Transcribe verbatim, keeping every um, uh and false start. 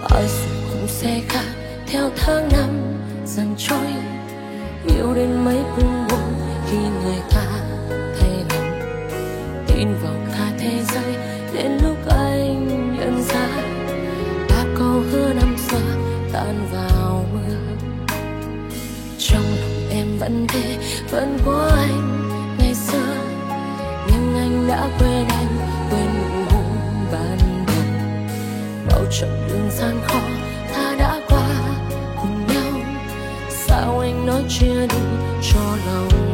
hỏi rồi cũng sẽ khác theo tháng năm dần trôi. Yêu đến mấy cũng buồn khi người ta thay lòng, tin vào cả thế giới đến lúc anh nhận ra ba câu hứa năm xưa tan vào mưa. Trong lòng em vẫn thế, vẫn có anh ngày xưa, nhưng anh đã quên em, quên nụ hôn ban đầu. Bao chặng đường gian khó ta đã qua cùng nhau, sao anh nói chia đi cho lòng